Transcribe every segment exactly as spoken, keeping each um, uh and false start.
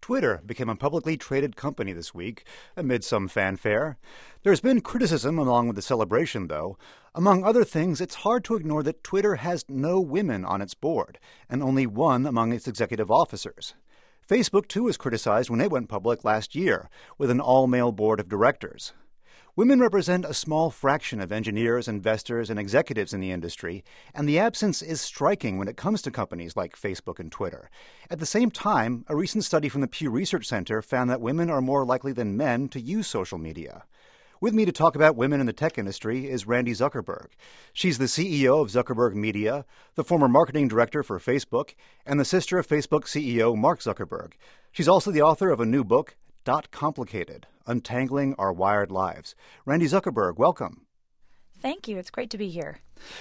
Twitter became a publicly traded company this week, amid some fanfare. There's been criticism along with the celebration, though. Among other things, it's hard to ignore that Twitter has no women on its board, and only one among its executive officers. Facebook, too, was criticized when it went public last year, with an all-male board of directors. Women represent a small fraction of engineers, investors, and executives in the industry, and the absence is striking when it comes to companies like Facebook and Twitter. At the same time, a recent study from the Pew Research Center found that women are more likely than men to use social media. With me to talk about women in the tech industry is Randi Zuckerberg. She's the C E O of Zuckerberg Media, the former marketing director for Facebook, and the sister of Facebook C E O Mark Zuckerberg. She's also the author of a new book, Dot Complicated: Untangling Our Wired Lives. Randi Zuckerberg, welcome. Thank you. It's great to be here.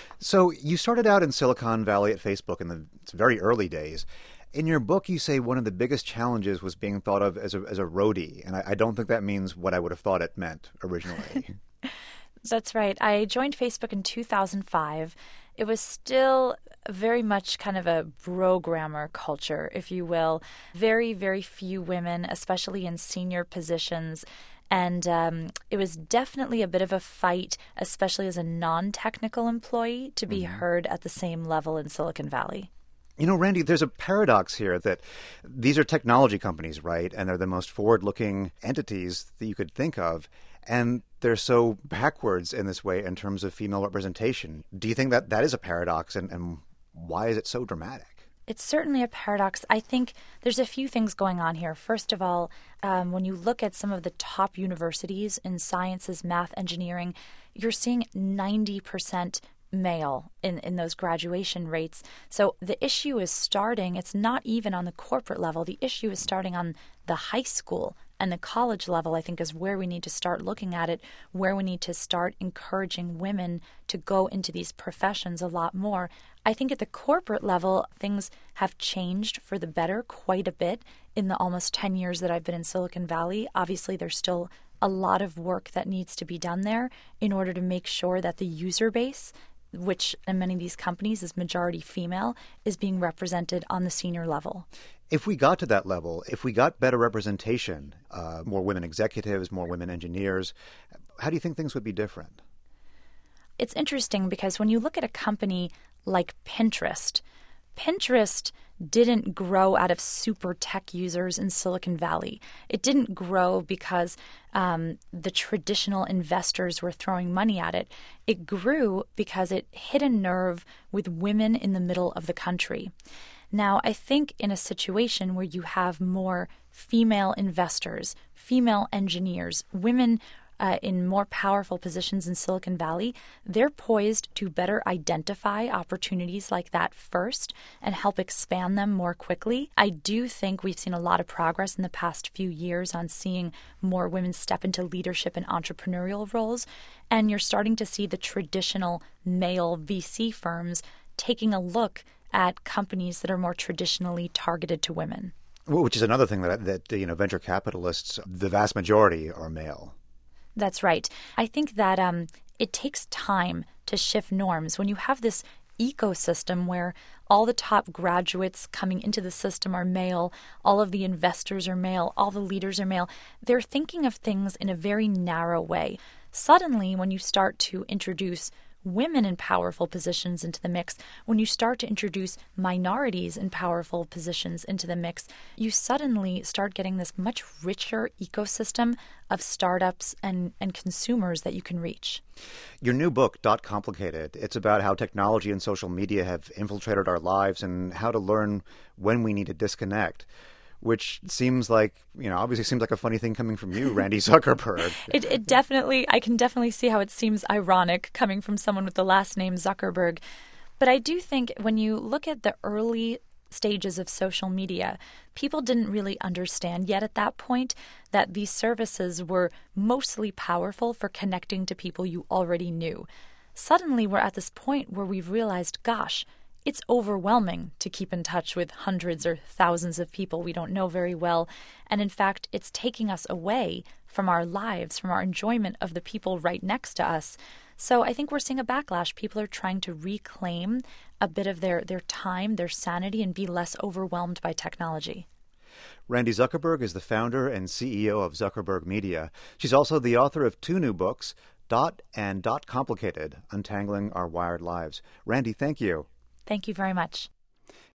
So you started out in Silicon Valley at Facebook in the very early days. In your book, you say one of the biggest challenges was being thought of as a, as a roadie, and I, I don't think that means what I would have thought it meant originally. That's right. I joined Facebook in two thousand five. It was still very much kind of a programmer culture, if you will. Very, very few women, especially in senior positions. And um, it was definitely a bit of a fight, especially as a non-technical employee, to be mm-hmm. heard at the same level in Silicon Valley. You know, Randi, there's a paradox here that these are technology companies, right? And they're the most forward-looking entities that you could think of. And they're so backwards in this way in terms of female representation. Do you think that that is a paradox, and, and why is it so dramatic? It's certainly a paradox. I think there's a few things going on here. First of all, um, when you look at some of the top universities in sciences, math, engineering, you're seeing ninety percent male in, in those graduation rates. So the issue is starting, it's not even on the corporate level. The issue is starting on the high school and the college level, I think, is where we need to start looking at it, where we need to start encouraging women to go into these professions a lot more. I think at the corporate level, things have changed for the better quite a bit in the almost ten years that I've been in Silicon Valley. Obviously, there's still a lot of work that needs to be done there in order to make sure that the user base, which in many of these companies is majority female, is being represented on the senior level. If we got to that level, if we got better representation, uh, more women executives, more women engineers, how do you think things would be different? It's interesting because when you look at a company like Pinterest, Pinterest didn't grow out of super tech users in Silicon Valley. It didn't grow because um, the traditional investors were throwing money at it. It grew because it hit a nerve with women in the middle of the country. Now, I think in a situation where you have more female investors, female engineers, women Uh, in more powerful positions in Silicon Valley, they're poised to better identify opportunities like that first and help expand them more quickly. I do think we've seen a lot of progress in the past few years on seeing more women step into leadership and entrepreneurial roles, and you're starting to see the traditional male V C firms taking a look at companies that are more traditionally targeted to women. Which is another thing that, that you know, venture capitalists, the vast majority are male. That's right. I think that um, it takes time to shift norms. When you have this ecosystem where all the top graduates coming into the system are male, all of the investors are male, all the leaders are male, they're thinking of things in a very narrow way. Suddenly, when you start to introduce women in powerful positions into the mix, when you start to introduce minorities in powerful positions into the mix, you suddenly start getting this much richer ecosystem of startups and, and consumers that you can reach. Your new book, Dot Complicated, it's about how technology and social media have infiltrated our lives and how to learn when we need to disconnect. Which seems like, you know, obviously seems like a funny thing coming from you, Randi Zuckerberg. it, it definitely, I can definitely see how it seems ironic coming from someone with the last name Zuckerberg. But I do think when you look at the early stages of social media, people didn't really understand yet at that point that these services were mostly powerful for connecting to people you already knew. Suddenly, we're at this point where we've realized, gosh, it's overwhelming to keep in touch with hundreds or thousands of people we don't know very well. And in fact, it's taking us away from our lives, from our enjoyment of the people right next to us. So I think we're seeing a backlash. People are trying to reclaim a bit of their, their time, their sanity, and be less overwhelmed by technology. Randi Zuckerberg is the founder and C E O of Zuckerberg Media. She's also the author of two new books, Dot and Dot Complicated, Untangling Our Wired Lives. Randi, thank you. Thank you very much.